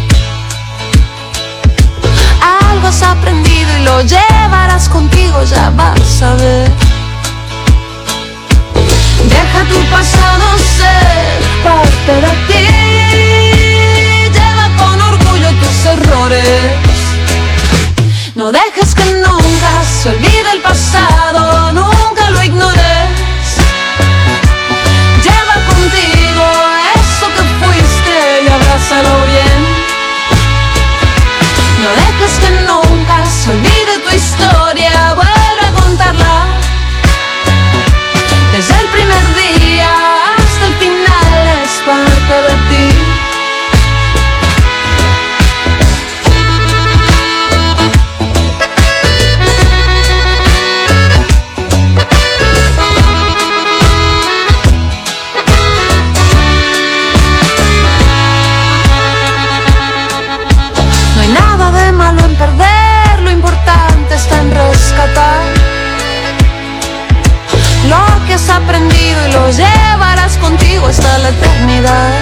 Algo has aprendido y lo llevarás contigo, ya vas a ver. Deja tu pasado ser parte de ti. Lleva con orgullo tus errores. No dejes que nunca se olvide el pasado, nunca lo ignores. Lleva contigo eso que fuiste y abrázalo bien. No dejes que nunca se olvide tu historia, vuelve a contarla. Desde el primer día hasta el final es parte de ti. No hay nada de malo en perder, lo importante está en rescatar lo que has aprendido y lo llevarás contigo hasta la eternidad.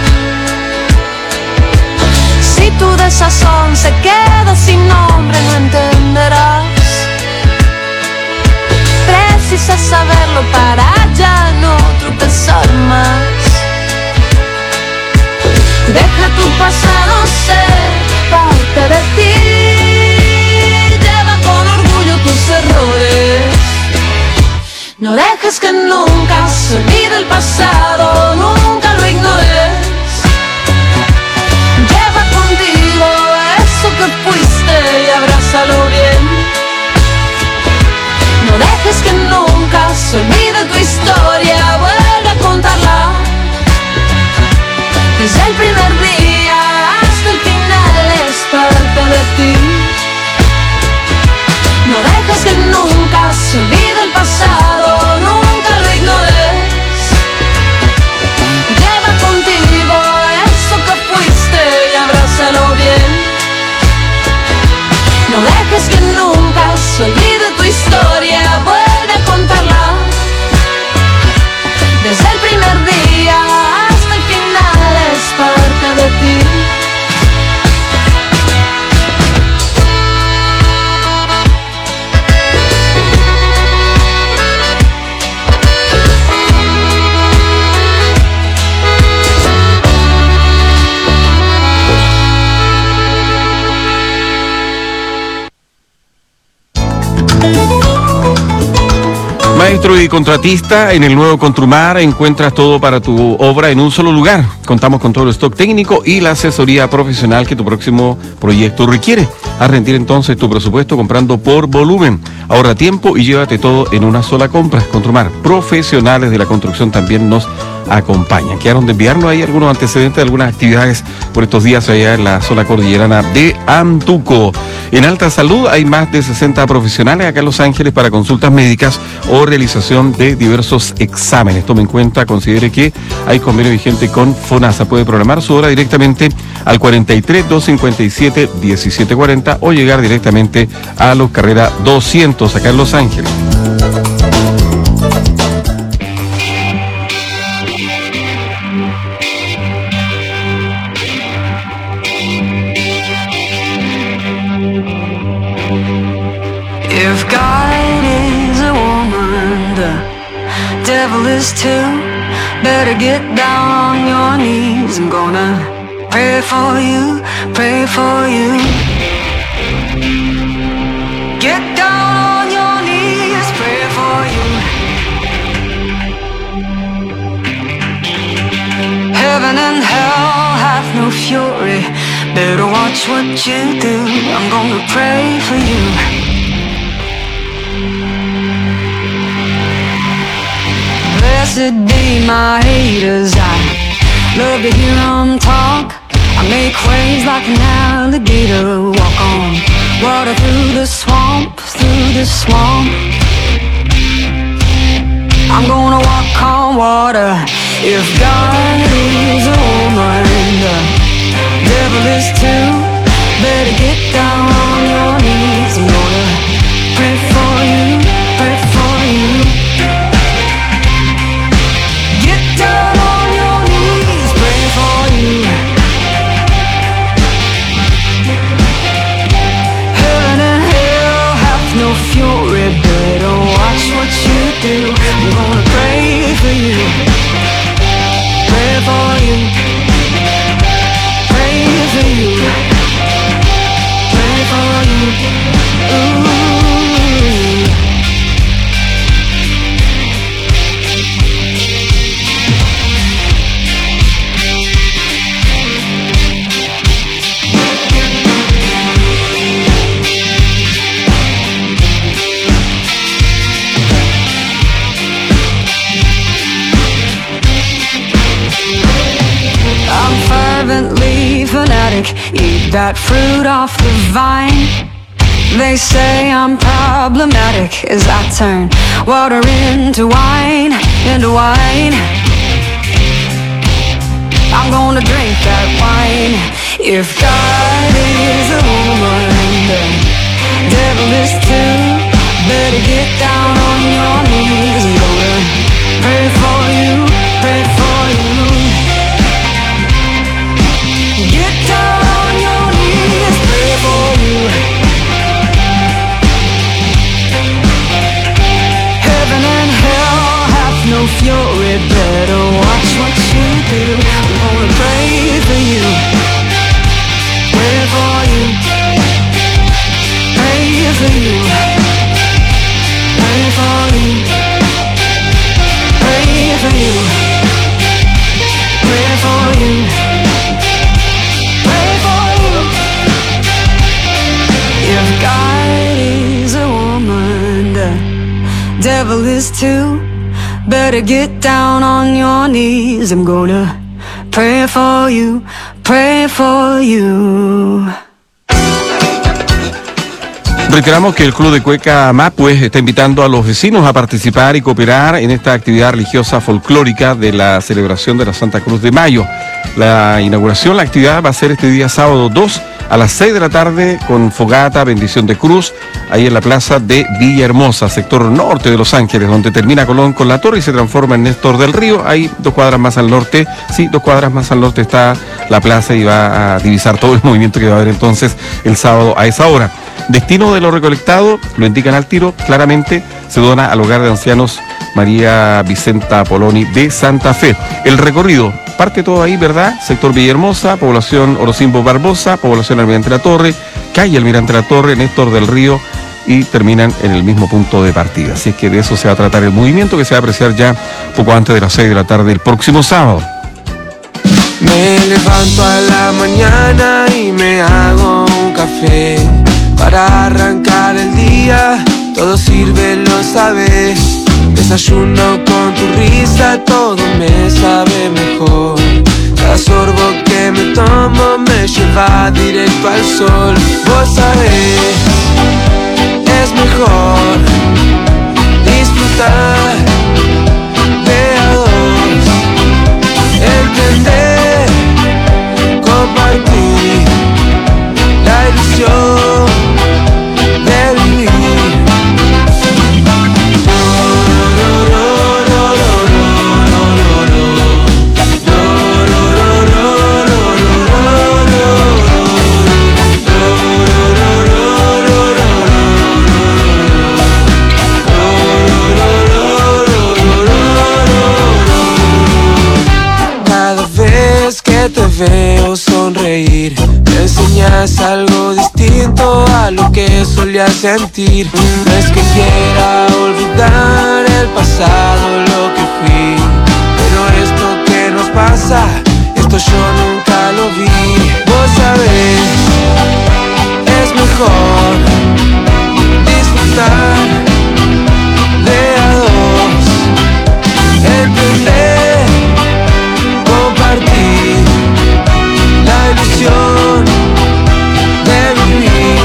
Si tu desazón se queda sin nombre, no entenderás Precisas saberlo para ya no tropezar más. Deja tu pasado ser parte de ti. Lleva con orgullo tus errores. No dejes que nunca se olvide el pasado, nunca lo ignores. Lleva contigo eso que fuiste y abrázalo bien. No dejes que nunca se olvide tu historia, vuelve a contarla. Desde el primer día hasta el final es parte de ti. No dejes que nunca se olvide el pasado, nunca lo ignores. Lleva contigo eso que fuiste y abrázalo bien. No dejes que nunca se olvide tu historia, vuelve a contarla. Desde el primer día hasta el final es parte de ti. Maestro y contratista, en el nuevo Construmar encuentras todo para tu obra en un solo lugar. Contamos con todo el stock técnico y la asesoría profesional que tu próximo proyecto requiere. Haz rendir entonces tu presupuesto comprando por volumen. Ahorra tiempo y llévate todo en una sola compra. Construmar, profesionales de la construcción también nos acompañan. Quedaron de enviarnos ahí algunos antecedentes de algunas actividades por estos días allá en la zona cordillerana de Antuco. En Alta Salud hay más de 60 profesionales acá en Los Ángeles para consultas médicas o realización de diversos exámenes. Tome en cuenta, considere que hay convenio vigente con FONASA. Puede programar su hora directamente al 43-257-1740 o llegar directamente a los Carrera 200 acá en Los Ángeles. If God is a woman, the devil is too. Better get down on your knees. I'm gonna pray for you, pray for you. Get down on your knees, pray for you. Heaven and hell have no fury. Better watch what you do. I'm gonna pray for you. Blessed be my haters, I love to hear them talk. I make waves like an alligator, walk on water through the swamp, through the swamp. I'm gonna walk on water. If God is a woman, the devil is too. Better get down on your knees. I'm gonna pray for you, pray for you. Get down on your knees, pray for you. Heaven and hell have no fury. Better watch what you do. I'm gonna pray for you, pray for you, pray for you, pray for you. Ooh. I'm fervently fanatic, eat that fruit off the vine. They say I'm problematic as I turn water into wine, into wine. I'm gonna drink that wine. If God is a woman, the devil is too. Better get down on your knees. I'm gonna pray for you, pray for you. Get down on your knees, pray for you. Heaven devil is too. Better get down on your knees. I'm gonna pray for you, pray for you. Reiteramos que el Club de Cueca Mapue está invitando a los vecinos a participar y cooperar en esta actividad religiosa folclórica de la celebración de la Santa Cruz de Mayo. La inauguración, la actividad va a ser este día sábado 2 a las 6 de la tarde con fogata, bendición de cruz, ahí en la plaza de Villahermosa, sector norte de Los Ángeles, donde termina Colón con la Torre y se transforma en Néstor del Río. Ahí 2 cuadras más al norte, sí, 2 cuadras más al norte está la plaza y va a divisar todo el movimiento que va a haber entonces el sábado a esa hora. Destino de lo recolectado, lo indican al tiro, claramente se dona al hogar de ancianos María Vicenta Poloni de Santa Fe. El recorrido, parte todo ahí, ¿verdad? Sector Villahermosa, población Orocimbo Barbosa, población Almirante La Torre, calle Almirante La Torre, Néstor del Río, y terminan en el mismo punto de partida. Así es que de eso se va a tratar el movimiento, que se va a apreciar ya poco antes de las 6 de la tarde el próximo sábado. Me levanto a la mañana y me hago un café para arrancar el día, todo sirve, lo sabes. Desayuno con tu risa, todo me sabe mejor. Cada sorbo que me tomo me lleva directo al sol. Vos sabés, es mejor disfrutar de a dos, entender, compartir la ilusión de vivir. Cada vez que te veo sonreír, me enseñas algo distinto a lo que solía sentir. No es que quiera olvidar el pasado, lo que fui, pero esto que nos pasa, esto yo nunca lo vi. Vos sabés, es mejor disfrutar de a dos, entender, compartir la ilusión de vivir.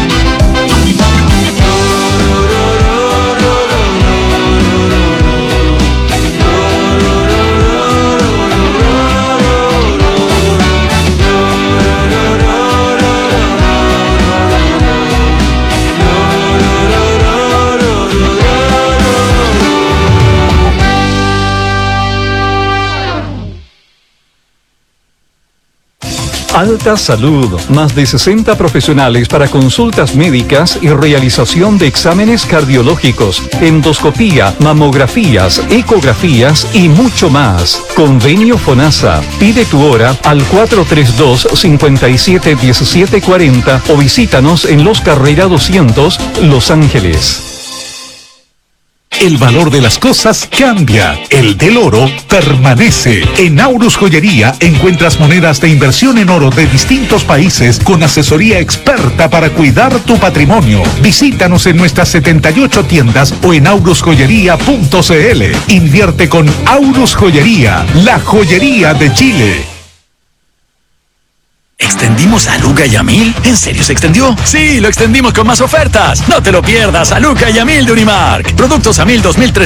Alta Salud, más de 60 profesionales para consultas médicas y realización de exámenes cardiológicos, endoscopía, mamografías, ecografías y mucho más. Convenio FONASA. Pide tu hora al 432-571740 o visítanos en Los Carrera 200, Los Ángeles. El valor de las cosas cambia, el del oro permanece. En Aurus Joyería encuentras monedas de inversión en oro de distintos países con asesoría experta para cuidar tu patrimonio. Visítanos en nuestras 78 tiendas o en aurusjoyería.cl. Invierte con Aurus Joyería, la joyería de Chile. ¿Extendimos a Luca y a Mil? ¿En serio se extendió? Sí, lo extendimos con más ofertas. No te lo pierdas, a Luca y a Mil de Unimark. Productos a 1.000, 2.000,